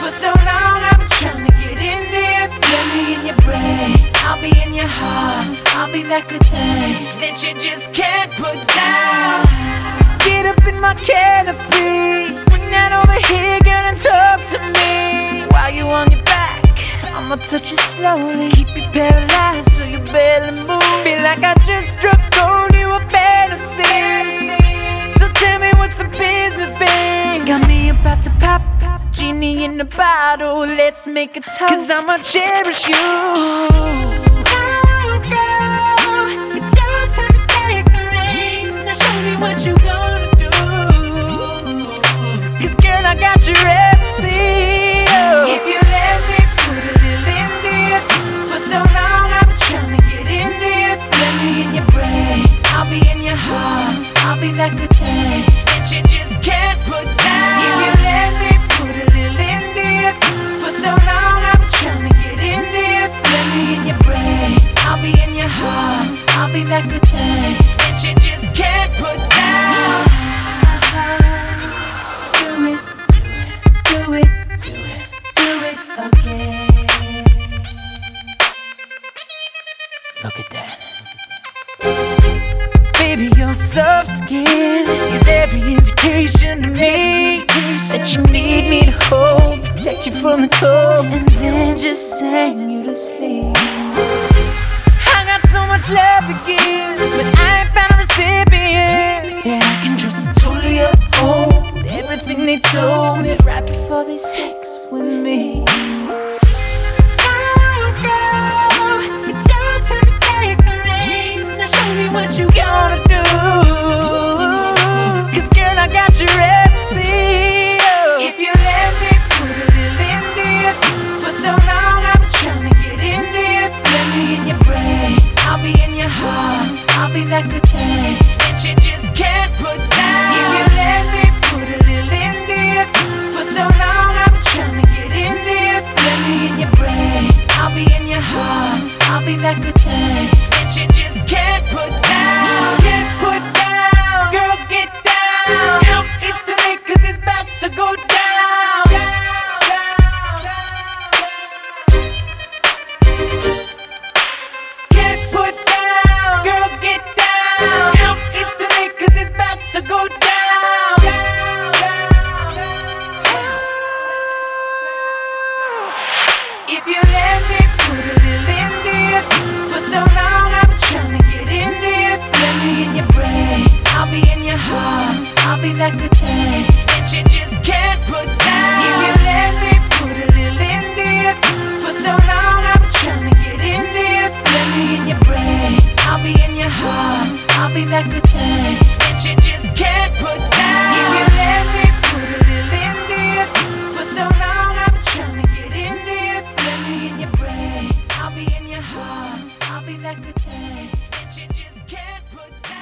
For so long I've been trying to get in there. Let me in your brain, I'll be in your heart. I'll be that good thing that you just can't put down. Get up in my canopy, bring that over here, girl, and talk to me. While you on your back, I'ma touch you slowly, keep you paralyzed so you barely move. Feel like I just struck gold, you a fantasy. So tell me what's the business, babe? Got me about to pop, genie in the bottle, let's make a toast. Cause I'ma cherish you. Oh, girl, it's your time to take the reins. Now show me what you gonna do. Cause girl, I got your remedy. Oh. If you let me put a little in there. For so long I've been trying to get in there. Let me in your brain, I'll be in your heart. I'll be that good thing that you just can't put down. If you let me put a little in there. For so long I've been trying to get in there. Let me in your brain, I'll be in your heart. I'll be that good thing that you just can't put down. Do it, do it, do it, do it again. Look at that. Baby, your soft skin is every indication to me that you need me to hold, protect you from the cold, and then just sing you to sleep. I got so much love to give, but I ain't found a recipient that I can trust to totally uphold everything they told me right before they sex with me. What you gonna do? Cause girl, I got your remedy. Oh. If you let me put a little in there. For so long I've been trying to get in there. Let me in your brain, I'll be in your heart. I'll be that good thing that you just can't put down. If you let me put a little in there. For so long I've been trying to get in there. Let me in your brain, I'll be in your heart. I'll be that good thing that you just can't put down. Get put down, girl, get down. Help instantly, cause it's about to go down. Get put down, girl, get down. Help instantly, cause it's about to go down. If you let me put a little in there. For so long I've been trying to get in there. Let me in your brain, I'll be in your heart. I'll be that good thing that you just can't put down. If you let me put a little in there. For so long I've been trying to get in there. Let me in your brain, I'll be in your heart. I'll be that good thing that you just can't put down. If you let me put a little in there. For so long I've been trying to get in there. Let me in your brain, I'll be in your heart. I'll be that good thing that you just can't put down.